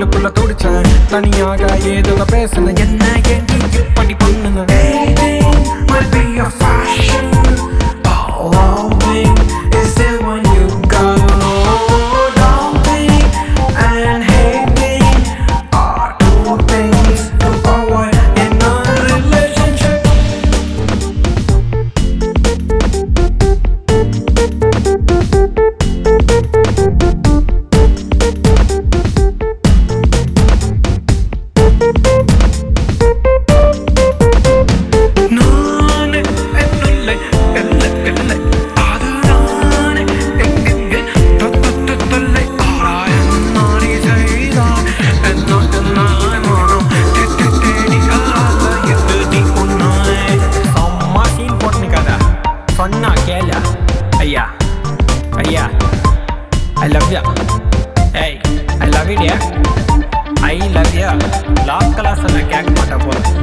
உள்ளுக்குள்ள துடிச்சேன் தனியாக ஏதோ பேசுன என்ன ஏண்டி இப்படி பண்ணுன might be a fashion but loving is still when you gotta know loving and hating are two things to avoid in a relationship. சொன்னா கேளு ஐயா ஐயா I love you hey I love you dear I love you லாக் கலாஸ் கேட்க மாட்டேன் போல